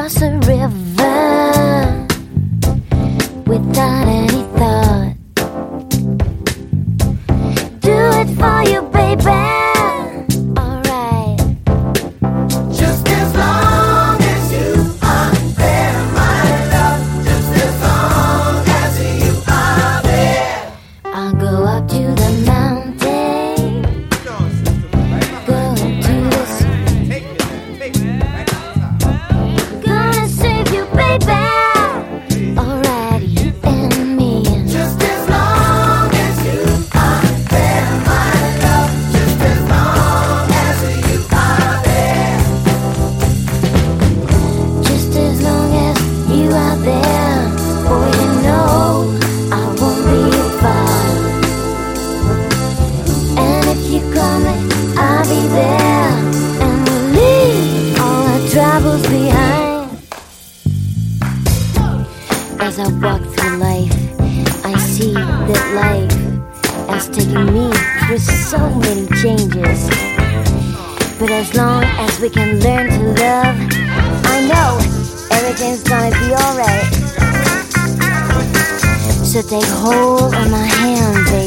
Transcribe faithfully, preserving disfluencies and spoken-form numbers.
across a river without any thought. Do it for you, baby. Alright. Just as long as you are there, my love. Just as long as you are there. I'll go up to the mountain, go to the sea. Gonna save you, baby. Alright, you and me. Just as long as you are there, my love. Just as long as you are there. Just as long as you are there, boy, you know I won't be far. And if you call me, I'll be there, and we'll leave all our troubles behind. As I walk through life, I see that life has taken me through so many changes. But as long as we can learn to love, I know everything's gonna be alright. So take hold of my hand, baby.